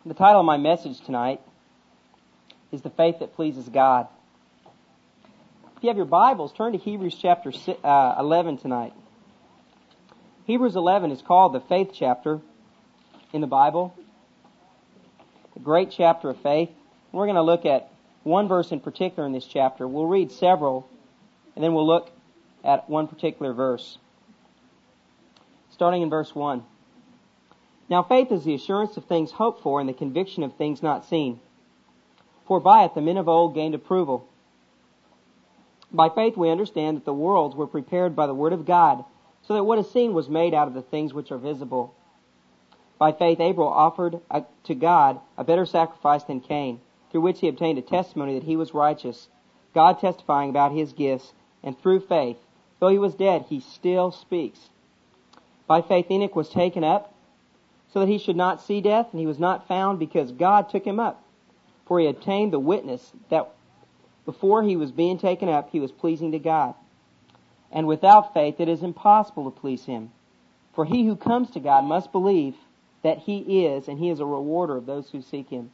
The title of my message tonight is The Faith That Pleases God. If you have your Bibles, turn to Hebrews chapter 11 tonight. Hebrews 11 is called the faith chapter in the Bible. A great chapter of faith. We're going to look at one verse in particular in this chapter. We'll read several, and then we'll look at one particular verse. Starting in verse 1. Now faith is the assurance of things hoped for and the conviction of things not seen. For by it the men of old gained approval. By faith we understand that the worlds were prepared by the word of God, so that what is seen was made out of the things which are visible. By faith Abel offered to God a better sacrifice than Cain, through which he obtained a testimony that he was righteous, God testifying about his gifts, and through faith, though he was dead, he still speaks. By faith Enoch was taken up, so that he should not see death, and he was not found because God took him up. For he obtained the witness that before he was being taken up, he was pleasing to God. And without faith it is impossible to please him. For he who comes to God must believe that he is, and he is a rewarder of those who seek him.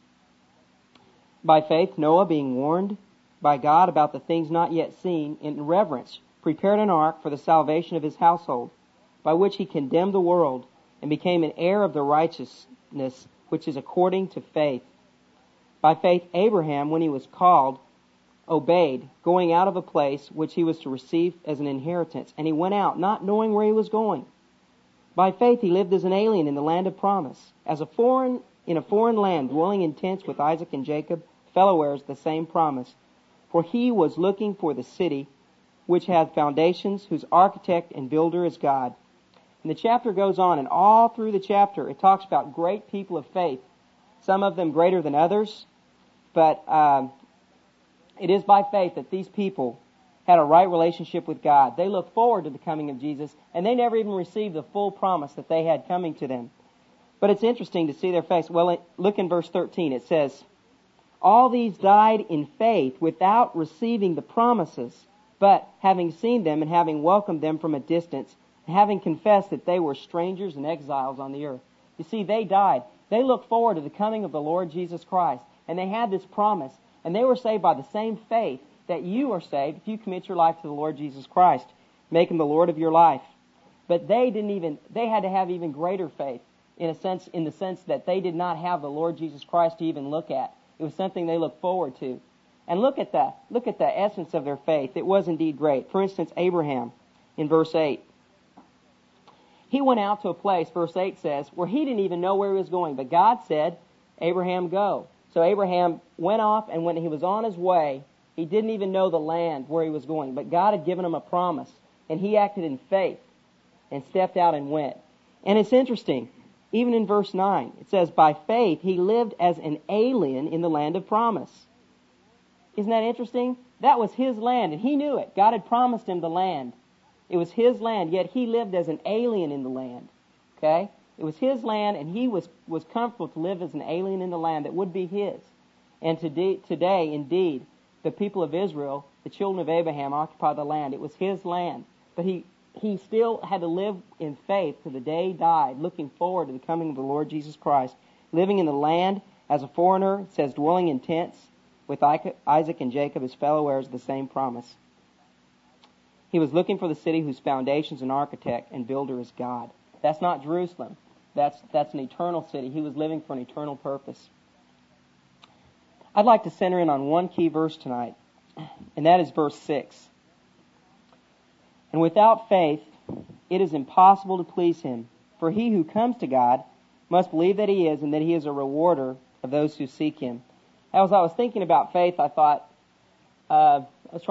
By faith Noah, being warned by God about the things not yet seen, in reverence prepared an ark for the salvation of his household, by which he condemned the world, and became an heir of the righteousness which is according to faith. By faith Abraham, when he was called, obeyed, going out of a place which he was to receive as an inheritance, and he went out, not knowing where he was going. By faith he lived as an alien in the land of promise, in a foreign land, dwelling in tents with Isaac and Jacob, fellow heirs of the same promise. For he was looking for the city which hath foundations, whose architect and builder is God. And the chapter goes on, and all through the chapter it talks about great people of faith, some of them greater than others, but it is by faith that these people had a right relationship with God. They looked forward to the coming of Jesus, and they never even received the full promise that they had coming to them. But it's interesting to see their faith. Well, look in verse 13. It says, all these died in faith without receiving the promises, but having seen them and having welcomed them from a distance, having confessed that they were strangers and exiles on the earth. You see, they died. They looked forward to the coming of the Lord Jesus Christ, and they had this promise, and they were saved by the same faith that you are saved if you commit your life to the Lord Jesus Christ, make him the Lord of your life. But they had to have even greater faith in the sense that they did not have the Lord Jesus Christ to even look at. It was something they looked forward to. And look at the essence of their faith. It was indeed great. For instance, Abraham in verse 8. He went out to a place, verse 8 says, where he didn't even know where he was going. But God said, Abraham, go. So Abraham went off, and when he was on his way, he didn't even know the land where he was going. But God had given him a promise, and he acted in faith and stepped out and went. And it's interesting, even in verse 9, it says, by faith he lived as an alien in the land of promise. Isn't that interesting? That was his land, and he knew it. God had promised him the land. It was his land, yet he lived as an alien in the land. Okay? It was his land, and he was comfortable to live as an alien in the land that would be his. And today, indeed, the people of Israel, the children of Abraham, occupy the land. It was his land. But he still had to live in faith to the day he died, looking forward to the coming of the Lord Jesus Christ. Living in the land as a foreigner, it says dwelling in tents with Isaac and Jacob, his fellow heirs of the same promise. He was looking for the city whose foundations and architect and builder is God. That's not Jerusalem. That's an eternal city. He was living for an eternal purpose. I'd like to center in on one key verse tonight, and that is verse 6. And without faith, it is impossible to please him. For he who comes to God must believe that he is, and that he is a rewarder of those who seek him. As I was thinking about faith, I thought of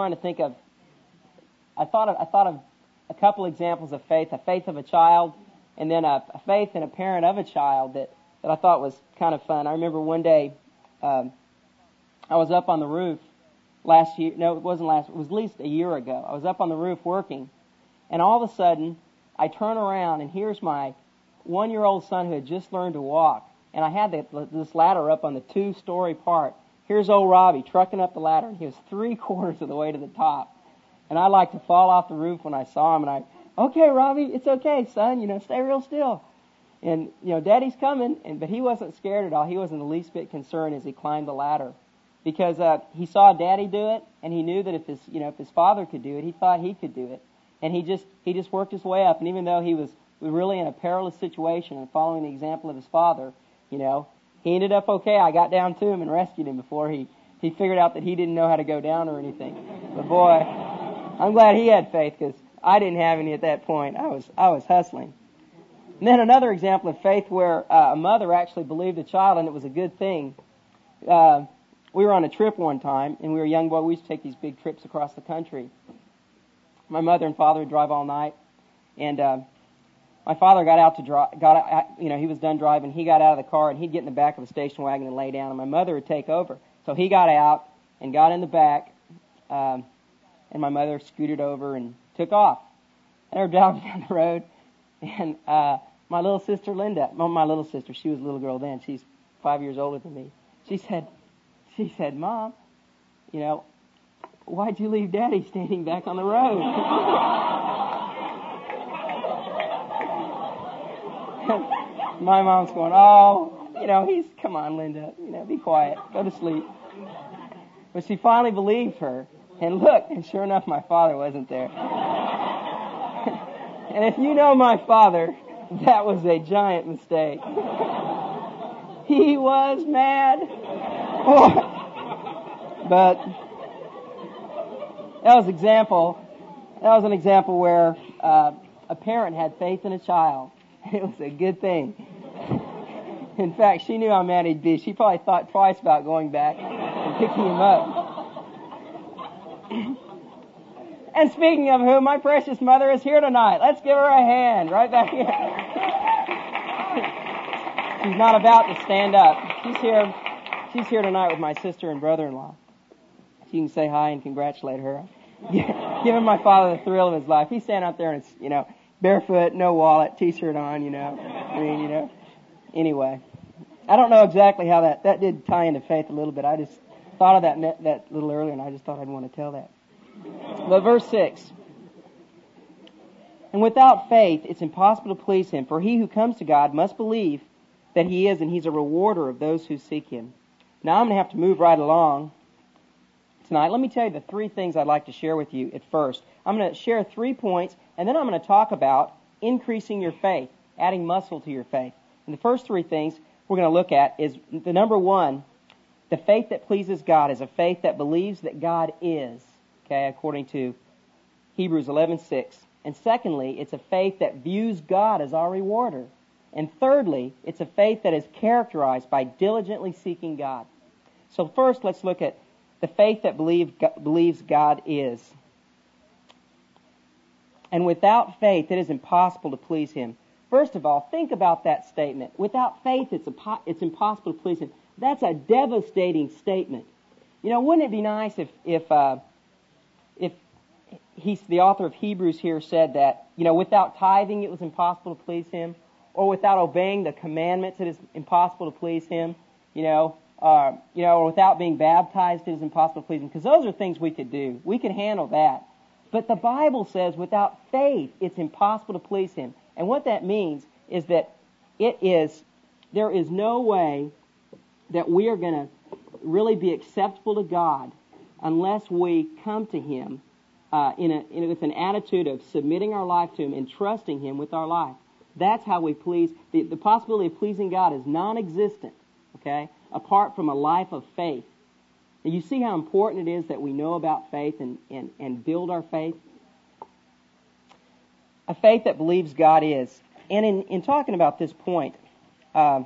a couple examples of faith, a faith of a child, and then a faith in a parent of a child that I thought was kind of fun. I remember one day, I was up on the roof last year. No, it wasn't last. It was at least a year ago. I was up on the roof working, and all of a sudden, I turn around, and here's my 1-year-old son who had just learned to walk, and I had this ladder up on the 2-story part. Here's old Robbie trucking up the ladder, and he was 3/4 of the way to the top. And I like to fall off the roof when I saw him, and okay, Robbie, it's okay, son, stay real still. And, Daddy's coming, but he wasn't scared at all. He wasn't the least bit concerned as he climbed the ladder. Because he saw Daddy do it, and he knew that if his father could do it, he thought he could do it. And he just worked his way up. And even though he was really in a perilous situation and following the example of his father, he ended up okay. I got down to him and rescued him before he figured out that he didn't know how to go down or anything. But boy, I'm glad he had faith, because I didn't have any at that point. I was hustling. And then another example of faith where a mother actually believed a child, and it was a good thing. We were on a trip one time, and we were young boys. We used to take these big trips across the country. My mother and father would drive all night, and my father got out to drive. He was done driving. He got out of the car, and he'd get in the back of the station wagon and lay down, and my mother would take over. So he got out and got in the back, and my mother scooted over and took off. And they were driving down the road, and my little sister Linda, my little sister, she was a little girl then. She's 5 years older than me. She said, Mom, why'd you leave Daddy standing back on the road? My mom's going, come on, Linda, be quiet, go to sleep. But she finally believed her, and looked, and sure enough, my father wasn't there. And if you know my father, that was a giant mistake. He was mad. But that was an example where a parent had faith in a child. It was a good thing. In fact, she knew how mad he'd be. She probably thought twice about going back and picking him up. And speaking of whom, my precious mother is here tonight. Let's give her a hand right back here. She's not about to stand up. She's here tonight with my sister and brother-in-law. So you can say hi and congratulate her. Giving my father the thrill of his life. He's standing out there and barefoot, no wallet, t-shirt on, Anyway, I don't know exactly how that did tie into faith a little bit. I just thought of that a little earlier, and I just thought I'd want to tell that. But verse 6. And without faith, it's impossible to please Him. For he who comes to God must believe that He is, and He's a rewarder of those who seek Him. Now I'm going to have to move right along tonight. Let me tell you the three things I'd like to share with you at first. I'm going to share 3 points, and then I'm going to talk about increasing your faith, adding muscle to your faith. And the first 3 things we're going to look at is the number 1, the faith that pleases God is a faith that believes that God is, okay, according to Hebrews 11:6. And secondly, it's a faith that views God as our rewarder. And thirdly, it's a faith that is characterized by diligently seeking God. So first, let's look at the faith that believes God is. And without faith, it is impossible to please Him. First of all, think about that statement. Without faith, it's impossible to please Him. That's a devastating statement. Wouldn't it be nice if the author of Hebrews here said that, without tithing, it was impossible to please Him, or without obeying the commandments, it is impossible to please Him, or without being baptized, it is impossible to please Him, because those are things we could do. We can handle that. But the Bible says without faith, it's impossible to please Him. And what that means is that there is no way that we are going to really be acceptable to God unless we come to Him with an attitude of submitting our life to Him and trusting Him with our life. That's how we please. The possibility of pleasing God is non-existent, okay, apart from a life of faith. And you see how important it is that we know about faith and build our faith? A faith that believes God is. And in talking about this point, I'd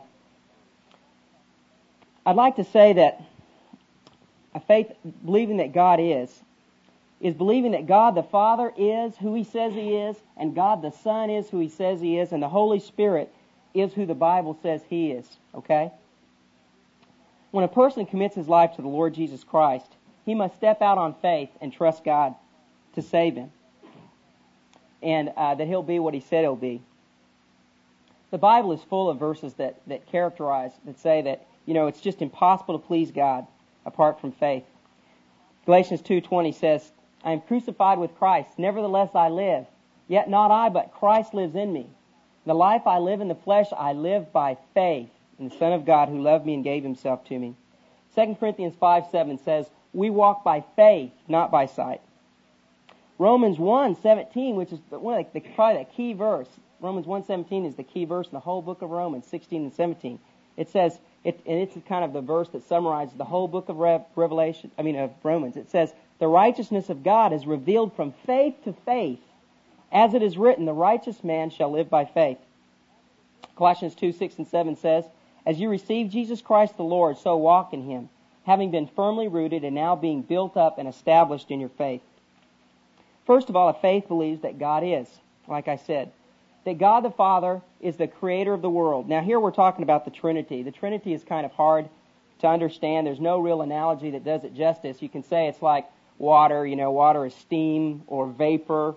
like to say that a faith believing that God is believing that God the Father is who He says He is, and God the Son is who He says He is, and the Holy Spirit is who the Bible says He is, okay? When a person commits his life to the Lord Jesus Christ, he must step out on faith and trust God to save him, and that He'll be what He said He'll be. The Bible is full of verses that say that, it's just impossible to please God apart from faith. Galatians 2:20 says, I am crucified with Christ, nevertheless I live. Yet not I, but Christ lives in me. The life I live in the flesh, I live by faith in the Son of God who loved me and gave himself to me. 2 Corinthians 5:7 says, we walk by faith, not by sight. Romans 1:17, which is probably the key verse. Romans 1:17 is the key verse in the whole book of Romans, 16 and 17. It says, and it's kind of the verse that summarizes the whole book of of Romans. It says, the righteousness of God is revealed from faith to faith. As it is written, the righteous man shall live by faith. Colossians 2:6 and 7 says, as you receive Jesus Christ the Lord, so walk in him, having been firmly rooted and now being built up and established in your faith. First of all, a faith believes that God is, like I said, that God the Father is the creator of the world. Now here we're talking about the Trinity. The Trinity is kind of hard to understand. There's no real analogy that does it justice. You can say it's like water. Water is steam or vapor.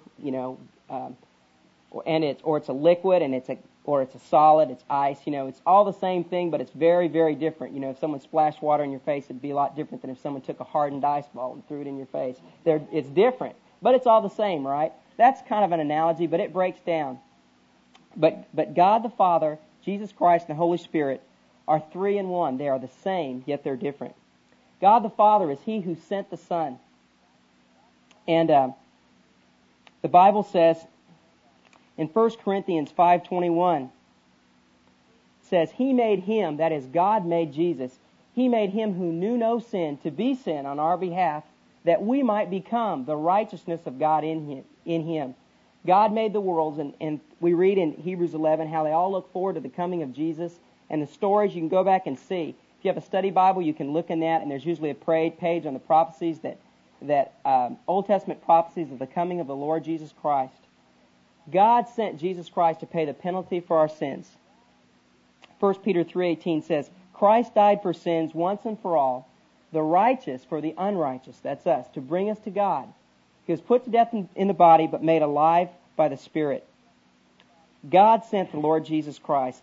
And it's a liquid, and it's a solid. It's ice. It's all the same thing, but it's very, very different. If someone splashed water in your face, it'd be a lot different than if someone took a hardened ice ball and threw it in your face. It's different, but it's all the same, right? That's kind of an analogy, but it breaks down. But God the Father, Jesus Christ, and the Holy Spirit are three in one. They are the same, yet they're different. God the Father is He who sent the Son. And the Bible says in 1 Corinthians 5:21, says, He made Him, that is, God made Jesus, He made Him who knew no sin to be sin on our behalf, that we might become the righteousness of God in Him. God made the worlds, and we read in Hebrews 11 how they all look forward to the coming of Jesus. And the stories, you can go back and see. If you have a study Bible, you can look in that, and there's usually a page on the prophecies that Old Testament prophecies of the coming of the Lord Jesus Christ. God sent Jesus Christ to pay the penalty for our sins. 1 Peter 3:18 says, Christ died for sins once and for all, the righteous for the unrighteous, that's us, to bring us to God. He was put to death in the body, but made alive by the Spirit. God sent the Lord Jesus Christ.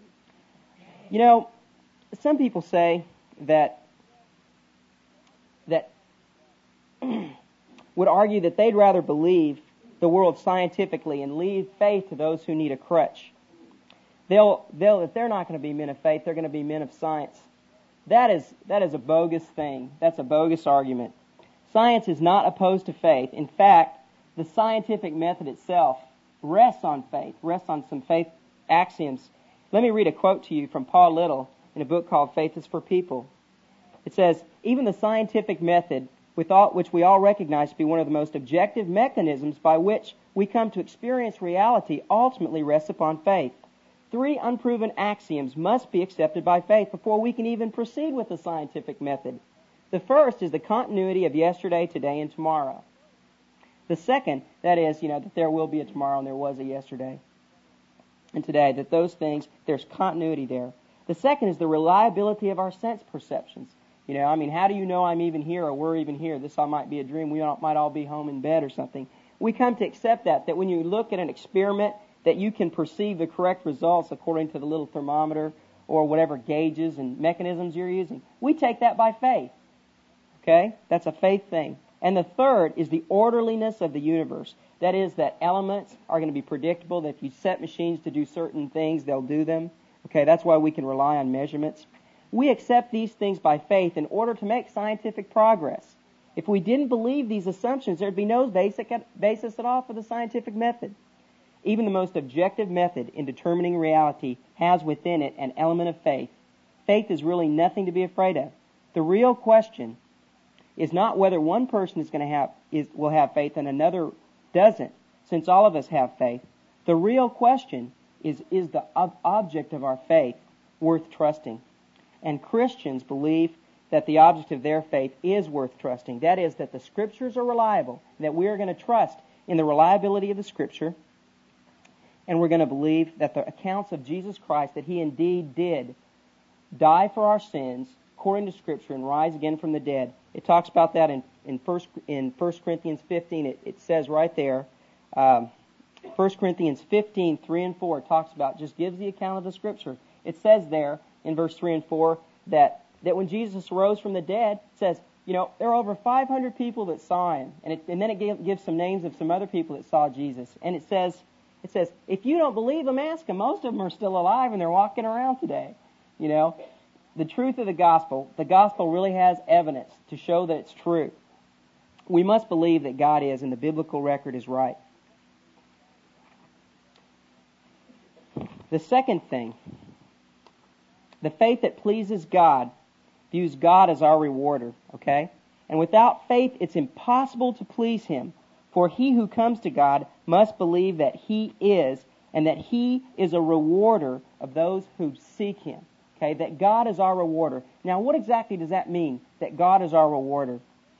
Some people say that would argue that they'd rather believe the world scientifically and leave faith to those who need a crutch. If they're not going to be men of faith, they're going to be men of science. That is a bogus thing. That's a bogus argument. Science is not opposed to faith. In fact, the scientific method itself rests on faith, rests on some faith axioms. Let me read a quote to you from Paul Little in a book called Faith is for People. It says, even the scientific method, which we all recognize to be one of the most objective mechanisms by which we come to experience reality, ultimately rests upon faith. 3 unproven axioms must be accepted by faith before we can even proceed with the scientific method. The first is the continuity of yesterday, today, and tomorrow. The second, that is, that there will be a tomorrow and there was a yesterday and today, that those things, there's continuity there. The second is the reliability of our sense perceptions. How do you know I'm even here or we're even here? This all might be a dream. We might all be home in bed or something. We come to accept that when you look at an experiment, that you can perceive the correct results according to the little thermometer or whatever gauges and mechanisms you're using. We take that by faith. Okay? That's a faith thing. And the third is the orderliness of the universe. That is, that elements are going to be predictable, that if you set machines to do certain things, they'll do them. Okay, that's why we can rely on measurements. We accept these things by faith in order to make scientific progress. If we didn't believe these assumptions, there'd be no basis at all for the scientific method. Even the most objective method in determining reality has within it an element of faith. Faith is really nothing to be afraid of. The real question is not whether one person will have faith and another doesn't, since all of us have faith. The real question is the object of our faith worth trusting? And Christians believe that the object of their faith is worth trusting. That is, that the Scriptures are reliable, that we are going to trust in the reliability of the Scripture, and we're going to believe that the accounts of Jesus Christ, that He indeed did die for our sins, according to Scripture, and rise again from the dead. It talks about that in 1 Corinthians 15. It says right there, 1 Corinthians 15, 3 and 4 talks about, just gives the account of the Scripture. It says there in verse 3 and 4 that when Jesus rose from the dead, it says, there are over 500 people that saw Him. And then it gives some names of some other people that saw Jesus. And it says It says, if you don't believe them, ask them. Most of them are still alive and they're walking around today. You know, the truth of the gospel really has evidence to show that it's true. We must believe that God is and the biblical record is right. The second thing, the faith that pleases God views God as our rewarder, okay? And without faith, it's impossible to please Him. For he who comes to God must believe that He is, and that He is a rewarder of those who seek Him. Okay, that God is our rewarder. Now, what exactly does that mean, that God is our rewarder?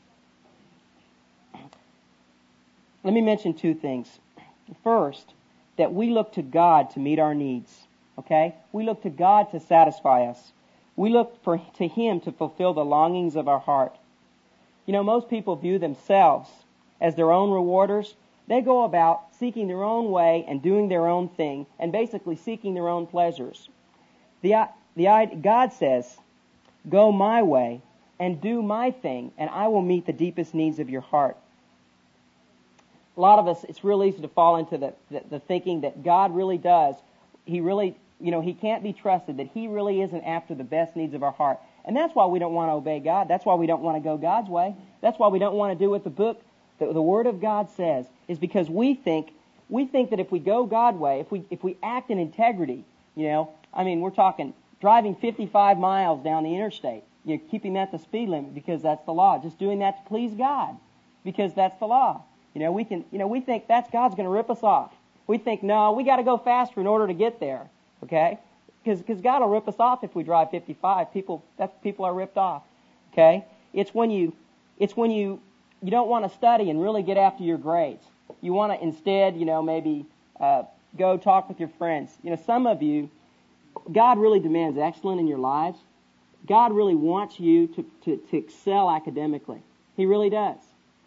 Let me mention two things. First, that we look to God to meet our needs. Okay? We look to God to satisfy us. We look to Him to fulfill the longings of our heart. You know, most people view themselves as their own rewarders. They go about seeking their own way and doing their own thing and basically seeking their own pleasures. God says, go my way and do my thing, and I will meet the deepest needs of your heart. A lot of us, it's real easy to fall into the thinking that God really does. He really, He can't be trusted, that He really isn't after the best needs of our heart. And that's why we don't want to obey God. That's why we don't want to go God's way. That's why we don't want to do what the Word of God says, is because we think that if we go God's way, if we act in integrity, we're talking driving 55 miles down the interstate, keeping that the speed limit because that's the law, just doing that to please God because that's the law. We think that's God's going to rip us off. We think, no, we got to go faster in order to get there, okay? Because God will rip us off if we drive 55. People are ripped off, okay? It's when you don't want to study and really get after your grades. You want to instead, maybe go talk with your friends. Some of you, God really demands excellence in your lives. God really wants you to excel academically. He really does.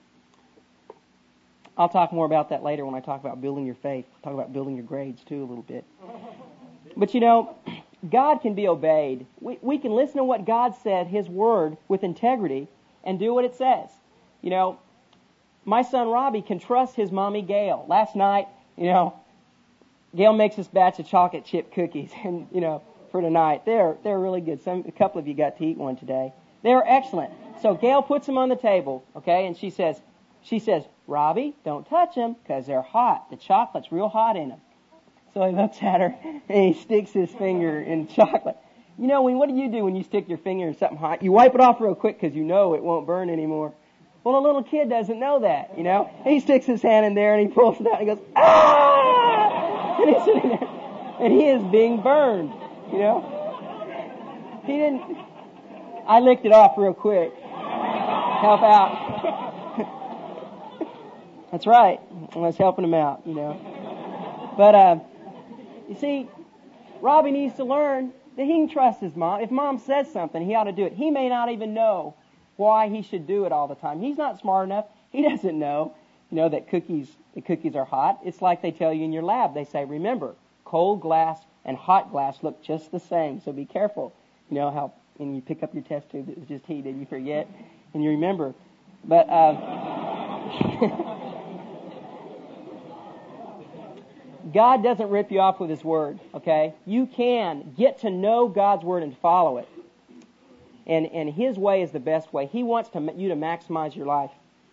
I'll talk more about that later when I talk about building your faith. I'll talk about building your grades too a little bit. But God can be obeyed. We can listen to what God said, His Word, with integrity and do what it says. My son Robbie can trust his mommy Gail. Last night, Gail makes this batch of chocolate chip cookies, and for tonight, they're really good. A couple of you got to eat one today. They're excellent. So Gail puts them on the table, okay, and she says, Robbie, don't touch them because they're hot. The chocolate's real hot in them. So he looks at her and he sticks his finger in chocolate. What do you do when you stick your finger in something hot? You wipe it off real quick because it won't burn anymore. Well, a little kid doesn't know that, He sticks his hand in there and he pulls it out and he goes, ah! And he's sitting there and he is being burned, He didn't. I licked it off real quick. Help out. That's right. I was helping him out, But, you see, Robbie needs to learn that he can trust his mom. If mom says something, he ought to do it. He may not even know why he should do it all the time. He's not smart enough. He doesn't know, that cookies are hot. It's like they tell you in your lab. They say, remember, cold glass and hot glass look just the same, so be careful. How when you pick up your test tube, it was just heated, you forget, and you remember. But, God doesn't rip you off with His Word, okay? You can get to know God's Word and follow it. And His way is the best way. He wants you to maximize your life.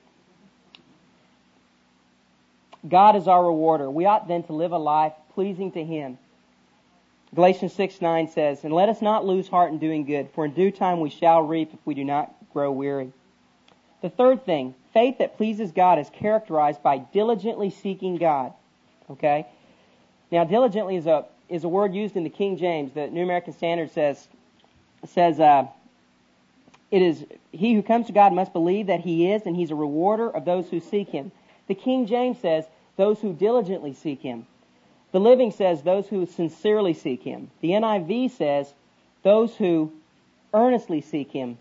God is our rewarder. We ought then to live a life pleasing to Him. Galatians 6:9 says, and let us not lose heart in doing good, for in due time we shall reap if we do not grow weary. The third thing, faith that pleases God is characterized by diligently seeking God. Okay? Now, diligently is a word used in the King James. The New American Standard says it is he who comes to God must believe that He is, and He's a rewarder of those who seek Him. The King James says those who diligently seek Him. The Living says those who sincerely seek Him. The NIV says those who earnestly seek Him.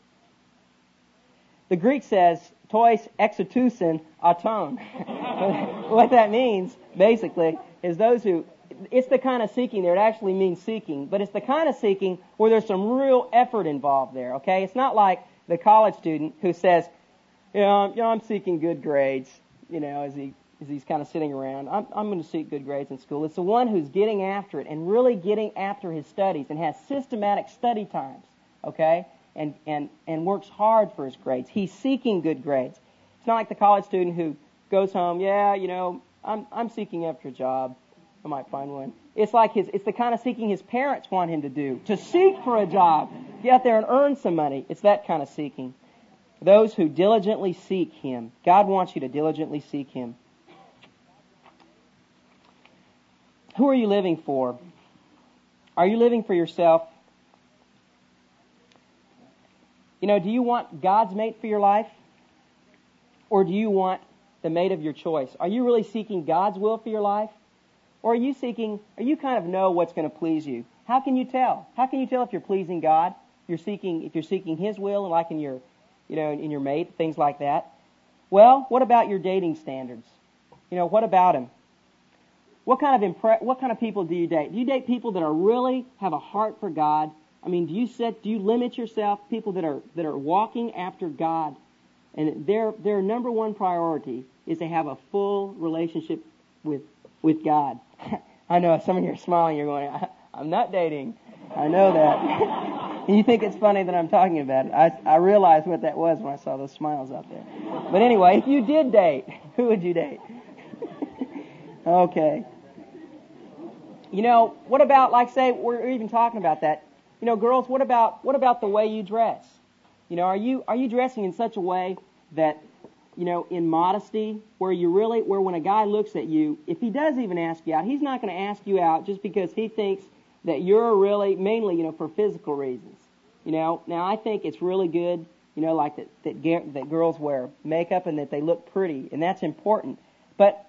The Greek says tois exotusin aton. What that means, basically, is those who, it's the kind of seeking there. It actually means seeking, but it's the kind of seeking where there's some real effort involved there, okay? It's not like the college student who says, I'm seeking good grades, as he as he's kind of sitting around, I'm going to seek good grades in school. It's the one who's getting after it and really getting after his studies and has systematic study times, okay, and works hard for his grades. He's seeking good grades. It's not like the college student who goes home, I'm seeking after a job. I might find one. It's the kind of seeking his parents want him to do, to seek for a job, get out there and earn some money. It's that kind of seeking. Those who diligently seek Him. God wants you to diligently seek Him. Who are you living for? Are you living for yourself? Do you want God's mate for your life? Or do you want the mate of your choice? Are you really seeking God's will for your life? Or are you kind of know what's going to please you? How can you tell? How can you tell if you're pleasing God? If you're seeking His will, like in your mate, things like that. Well, what about your dating standards? What about them? What kind of people do you date? Do you date people that are really have a heart for God? I mean, do you limit yourself to people that are walking after God, and their number one priority is to have a full relationship with God? I know some of you are smiling. You're going, I'm not dating. I know that. And you think it's funny that I'm talking about it. I realized what that was when I saw those smiles out there. But anyway, if you did date, who would you date? Okay. What about, like, say, we're even talking about that. Girls, what about the way you dress? Are you dressing in such a way that, in modesty, where when a guy looks at you, if he does even ask you out, he's not going to ask you out just because he thinks that you're really, mainly, for physical reasons. Now I think it's really good, like that girls wear makeup and that they look pretty, and that's important. But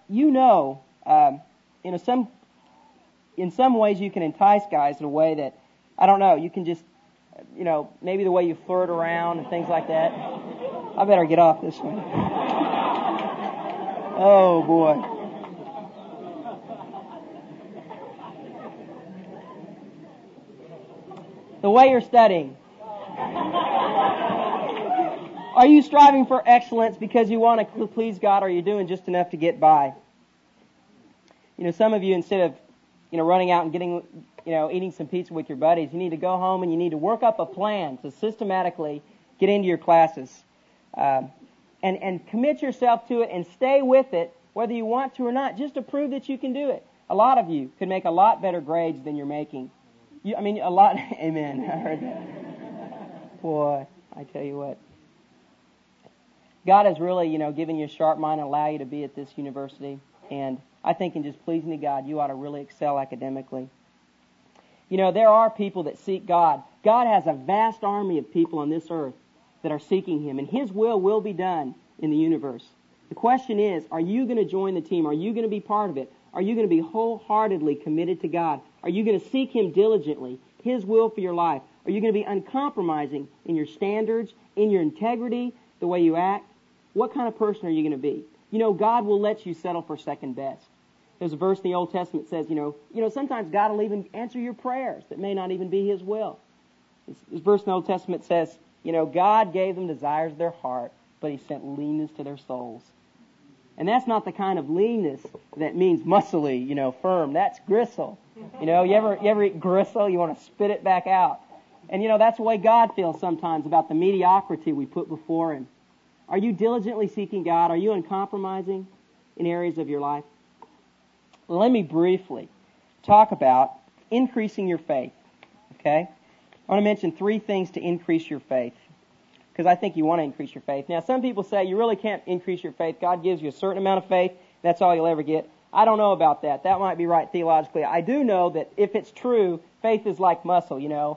in some ways you can entice guys in a way that, I don't know, you can just, maybe the way you flirt around and things like that. I better get off this one. Oh boy. The way you're studying. Are you striving for excellence because you want to please God, or are you doing just enough to get by? Some of you, instead of, running out and getting, eating some pizza with your buddies, you need to go home and you need to work up a plan to systematically get into your classes. And commit yourself to it and stay with it, whether you want to or not, just to prove that you can do it. A lot of you could make a lot better grades than you're making. A lot. Amen. I heard that. Boy, I tell you what. God has really, given you a sharp mind and allow you to be at this university. And I think in just pleasing to God, you ought to really excel academically. There are people that seek God. God has a vast army of people on this earth that are seeking Him, and His will be done in the universe. The question is, are you going to join the team? Are you going to be part of it? Are you going to be wholeheartedly committed to God? Are you going to seek Him diligently, His will for your life? Are you going to be uncompromising in your standards, in your integrity, the way you act? What kind of person are you going to be? God will let you settle for second best. There's a verse in the Old Testament that says, sometimes God will even answer your prayers that may not even be His will. This verse in the Old Testament says, God gave them desires of their heart, but He sent leanness to their souls. And that's not the kind of leanness that means muscly, firm. That's gristle. You ever eat gristle? You want to spit it back out. And that's the way God feels sometimes about the mediocrity we put before Him. Are you diligently seeking God? Are you uncompromising in areas of your life? Well, let me briefly talk about increasing your faith. Okay? I want to mention 3 things to increase your faith, because I think you want to increase your faith. Now, some people say you really can't increase your faith. God gives you a certain amount of faith. That's all you'll ever get. I don't know about that. That might be right theologically. I do know that if it's true, faith is like muscle,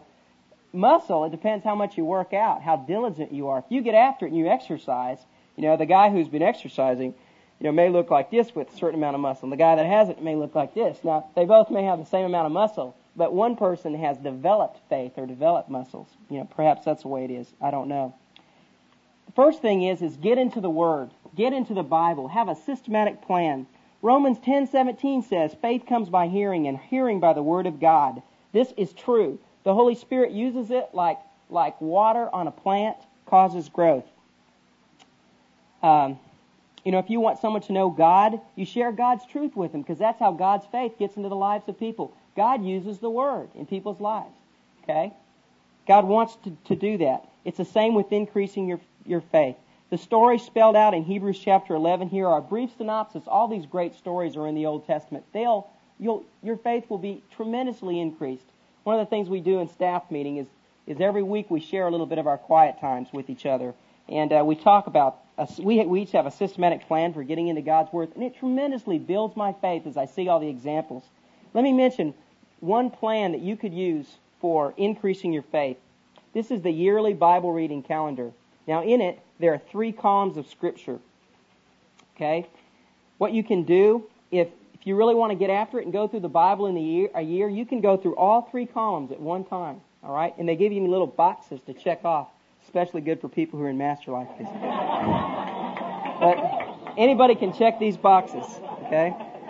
Muscle, it depends how much you work out, how diligent you are. If you get after it and you exercise, the guy who's been exercising, may look like this with a certain amount of muscle. And the guy that hasn't may look like this. Now, they both may have the same amount of muscle, but one person has developed faith or developed muscles. Perhaps that's the way it is. I don't know. The first thing is get into the Word. Get into the Bible. Have a systematic plan. Romans 10:17 says, faith comes by hearing, and hearing by the Word of God. This is true. The Holy Spirit uses it like water on a plant, causes growth. if you want someone to know God, you share God's truth with them, because that's how God's faith gets into the lives of people. God uses the Word in people's lives. Okay? God wants to do that. It's the same with increasing your faith. The stories spelled out in Hebrews chapter 11 here are a brief synopsis. All these great stories are in the Old Testament. Your faith will be tremendously increased. One of the things we do in staff meeting is every week we share a little bit of our quiet times with each other. And we talk about, we each have a systematic plan for getting into God's Word, and it tremendously builds my faith as I see all the examples. Let me mention one plan that you could use for increasing your faith. This is the yearly Bible reading calendar. Now in it, there are 3 columns of Scripture. Okay? What you can do, if you really want to get after it and go through the Bible in a year, you can go through all 3 columns at one time. All right? And they give you little boxes to check off. Especially good for people who are in Master Life. But anybody can check these boxes, okay?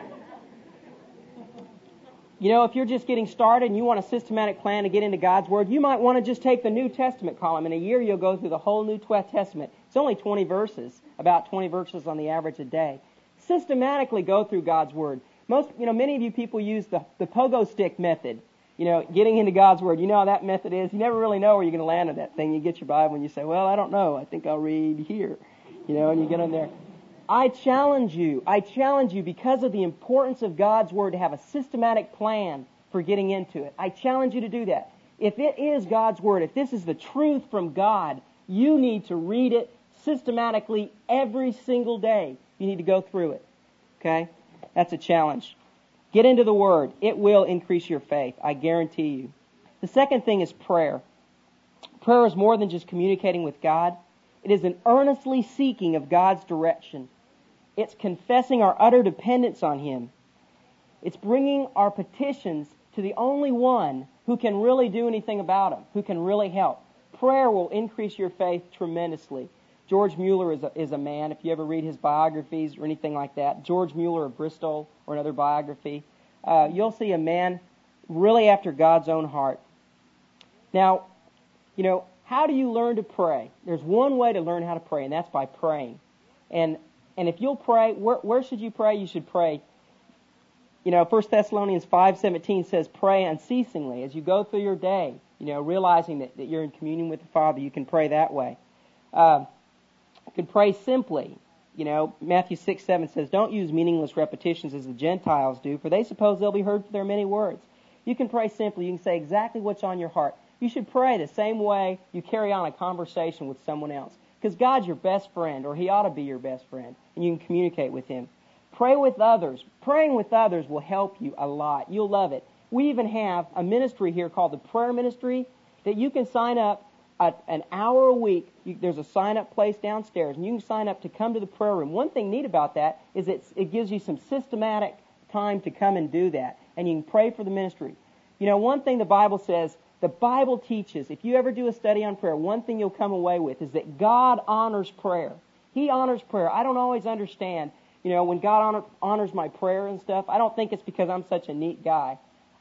If you're just getting started and you want a systematic plan to get into God's Word, you might want to just take the New Testament column. In a year, you'll go through the whole New Testament. It's only 20 verses, about 20 verses on the average a day. Systematically go through God's Word. Many of you people use the pogo stick method. Getting into God's Word. You know how that method is. You never really know where you're going to land on that thing. You get your Bible and you say, well, I don't know. I think I'll read here. And you get on there. I challenge you because of the importance of God's Word to have a systematic plan for getting into it. I challenge you to do that. If it is God's Word, if this is the truth from God, you need to read it systematically every single day. You need to go through it. Okay? That's a challenge. Get into the Word. It will increase your faith. I guarantee you. The second thing is prayer. Prayer is more than just communicating with God. It is an earnestly seeking of God's direction. It's confessing our utter dependence on Him. It's bringing our petitions to the only one who can really do anything about them, who can really help. Prayer will increase your faith tremendously. George Mueller is a man, if you ever read his biographies or anything like that, George Mueller of Bristol or another biography, you'll see a man really after God's own heart. Now, how do you learn to pray? There's one way to learn how to pray, and that's by praying. And if you'll pray, where should you pray? You should pray. 1 Thessalonians 5:17 says, pray unceasingly. As you go through your day, realizing that you're in communion with the Father, you can pray that way. You can pray simply. Matthew 6:7 says, don't use meaningless repetitions as the Gentiles do, for they suppose they'll be heard for their many words. You can pray simply. You can say exactly what's on your heart. You should pray the same way you carry on a conversation with someone else. Because God's your best friend, or He ought to be your best friend, and you can communicate with Him. Pray with others. Praying with others will help you a lot. You'll love it. We even have a ministry here called the Prayer Ministry that you can sign up an hour a week. There's a sign-up place downstairs, and you can sign up to come to the prayer room. One thing neat about that is it gives you some systematic time to come and do that, and you can pray for the ministry. One thing the Bible says, the Bible teaches, if you ever do a study on prayer, one thing you'll come away with is that God honors prayer. He honors prayer. I don't always understand, when God honors my prayer and stuff, I don't think it's because I'm such a neat guy.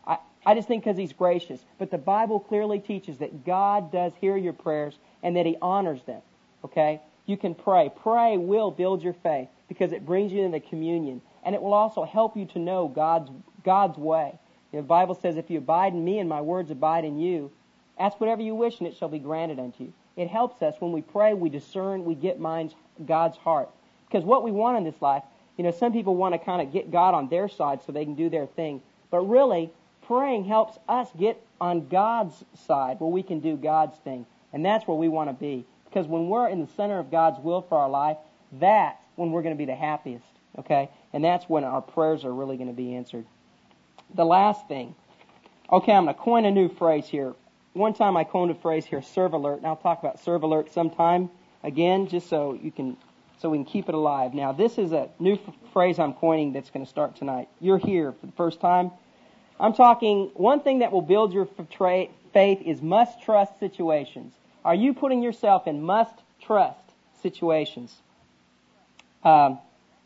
I just think because He's gracious. But the Bible clearly teaches that God does hear your prayers and that He honors them. Okay? You can pray. Pray will build your faith because it brings you into communion. And it will also help you to know God's way. The Bible says, if you abide in Me and My words abide in you, ask whatever you wish and it shall be granted unto you. It helps us when we pray, we discern, we get God's heart. Because what we want in this life, some people want to kind of get God on their side so they can do their thing. But really, praying helps us get on God's side where we can do God's thing. And that's where we want to be. Because when we're in the center of God's will for our life, that's when we're going to be the happiest. Okay? And that's when our prayers are really going to be answered. The last thing. Okay, I'm going to coin a new phrase here. One time I coined a phrase here, serve alert. And I'll talk about serve alert sometime again, just so we can keep it alive. Now, this is a new phrase I'm coining that's going to start tonight. You're here for the first time. I'm talking, one thing that will build your faith is must-trust situations. Are you putting yourself in must-trust situations? A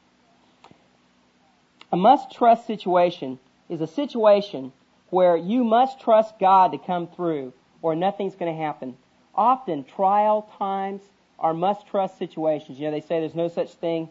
must-trust situation is a situation where you must trust God to come through or nothing's going to happen. Often, trial times are must-trust situations. They say there's no such thing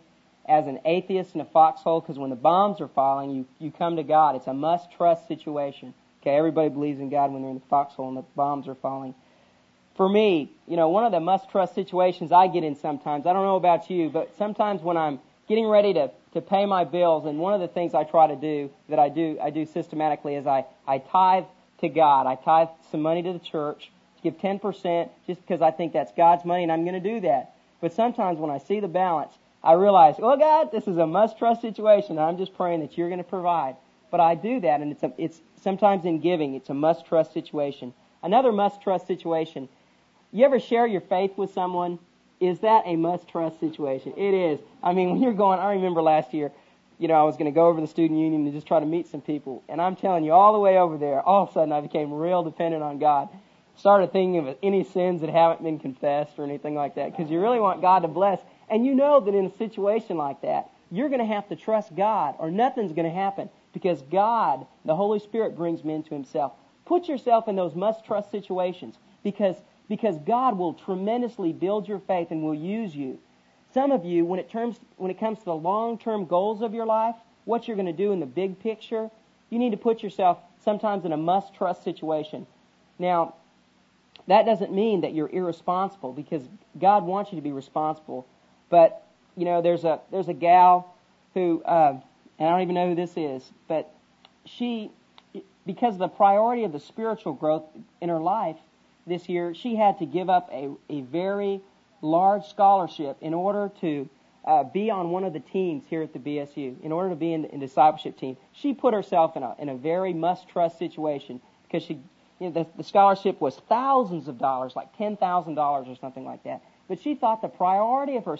as an atheist in a foxhole, because when the bombs are falling, you come to God. It's a must-trust situation. Okay, everybody believes in God when they're in the foxhole and the bombs are falling. For me, one of the must-trust situations I get in sometimes, I don't know about you, but sometimes when I'm getting ready to pay my bills, and one of the things I try to do, that I do systematically, is I tithe to God. I tithe some money to the church, give 10%, just because I think that's God's money, and I'm going to do that. But sometimes when I see the balance, I realize, oh God, this is a must-trust situation, and I'm just praying that you're going to provide. But I do that, and it's sometimes in giving, it's a must-trust situation. Another must-trust situation, you ever share your faith with someone? Is that a must-trust situation? It is. I mean, when you're going, I remember last year, I was going to go over to the student union and just try to meet some people. And I'm telling you, all the way over there, all of a sudden I became real dependent on God. Started thinking of any sins that haven't been confessed or anything like that, because you really want God to bless. And you know that in a situation like that, you're going to have to trust God, or nothing's going to happen, because God, the Holy Spirit, brings men to Himself. Put yourself in those must-trust situations, because God will tremendously build your faith and will use you. Some of you, when it comes to the long-term goals of your life, what you're going to do in the big picture, you need to put yourself sometimes in a must-trust situation. Now, that doesn't mean that you're irresponsible, because God wants you to be responsible. But, there's a gal who, and I don't even know who this is, but she, because of the priority of the spiritual growth in her life this year, she had to give up a very large scholarship in order to be on one of the teams here at the BSU, in order to be in the discipleship team. She put herself in a very must-trust situation, because the scholarship was thousands of dollars, like $10,000 or something like that. But she thought the priority of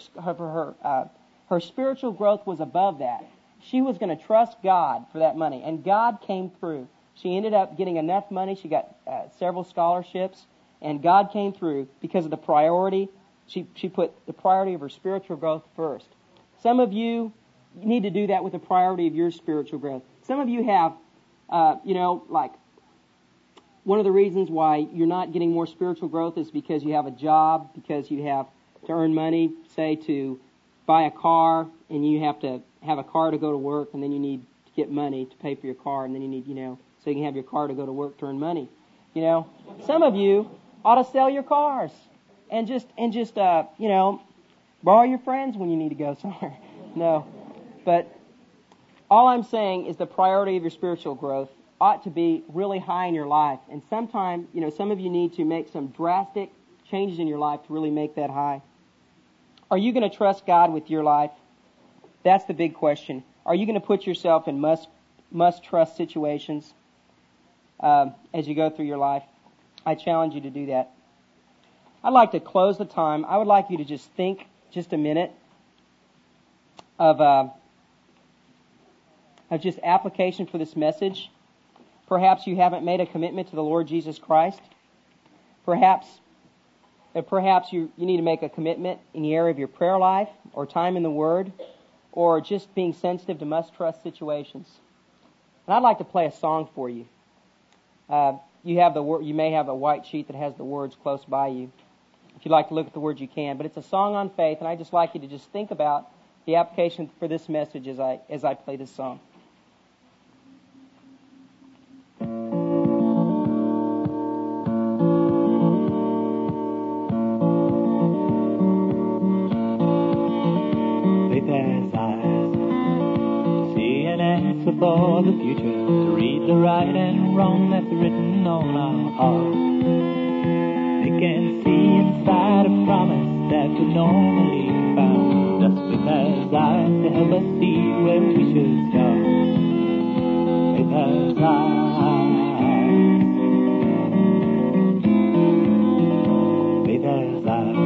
her spiritual growth was above that. She was going to trust God for that money, and God came through. She ended up getting enough money. She got several scholarships, and God came through because of the priority. She put the priority of her spiritual growth first. Some of you need to do that with the priority of your spiritual growth. Some of you have, like, one of the reasons why you're not getting more spiritual growth is because you have a job, because you have to earn money, say to buy a car, and you have to have a car to go to work, and then you need to get money to pay for your car, and then you need, so you can have your car to go to work to earn money. Some of you ought to sell your cars and just borrow your friends when you need to go somewhere. No. But all I'm saying is the priority of your spiritual growth ought to be really high in your life. And sometimes, some of you need to make some drastic changes in your life to really make that high. Are you going to trust God with your life? That's the big question. Are you going to put yourself in must-trust situations as you go through your life? I challenge you to do that. I'd like to close the time. I would like you to just think just a minute of just application for this message. Perhaps you haven't made a commitment to the Lord Jesus Christ. Perhaps you need to make a commitment in the area of your prayer life, or time in the Word, or just being sensitive to must-trust situations. And I'd like to play a song for you. You may have a white sheet that has the words close by you. If you'd like to look at the words, you can. But it's a song on faith, and I'd just like you to just think about the application for this message as I play this song. For the future, to read the right and wrong that's written on our hearts. They can see inside a promise that would normally be found, just because eyes to help us see where we should start. Because faith has eyes,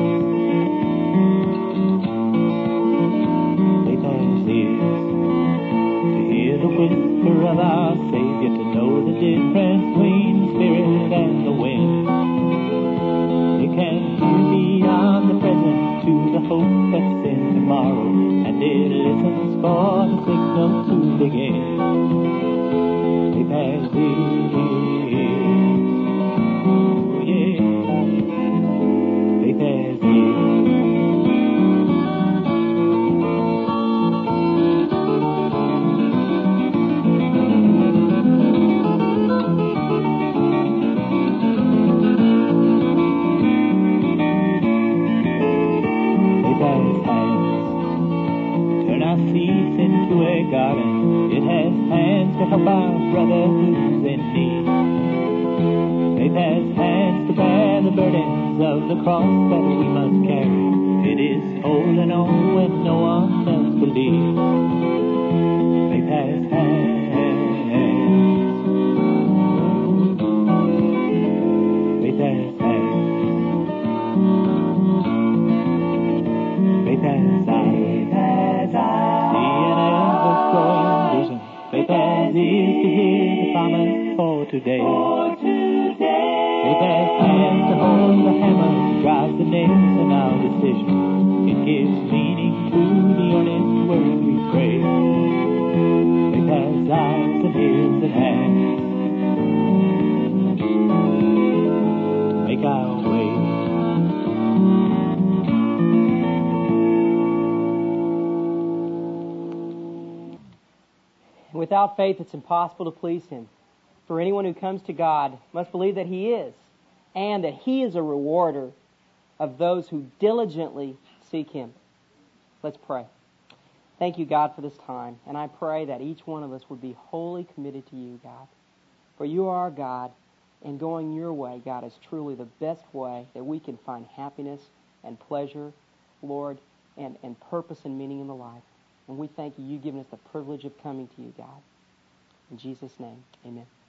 faith has ears, the whisper of our Savior, to know the difference between the Spirit and the wind. It can see beyond the present to the hope that's in tomorrow, and it listens for the signal to begin. Faith has ears, oh yeah, faith has ears. our seeds into a garden. It has hands to help our brother who's in need. Faith has hands to bear the burdens of the cross that we must carry. It is holding on when no one else believes. Faith has hands. Faith has hands. Faith has eyes. See an ever-growing vision. Faith has ears to hear the promise for today. Faith has hands to hold the hammer, drives the nails in our decision. It gives meaning to the earnest word we pray. Faith has eyes and ears and hands to make our way. Without faith, it's impossible to please Him. For anyone who comes to God must believe that He is, and that He is a rewarder of those who diligently seek Him. Let's pray. Thank you, God, for this time. And I pray that each one of us would be wholly committed to you, God. For you are our God, and going your way, God, is truly the best way that we can find happiness and pleasure, Lord, and purpose and meaning in the life. And we thank you, you've given us the privilege of coming to you, God. In Jesus' name, amen.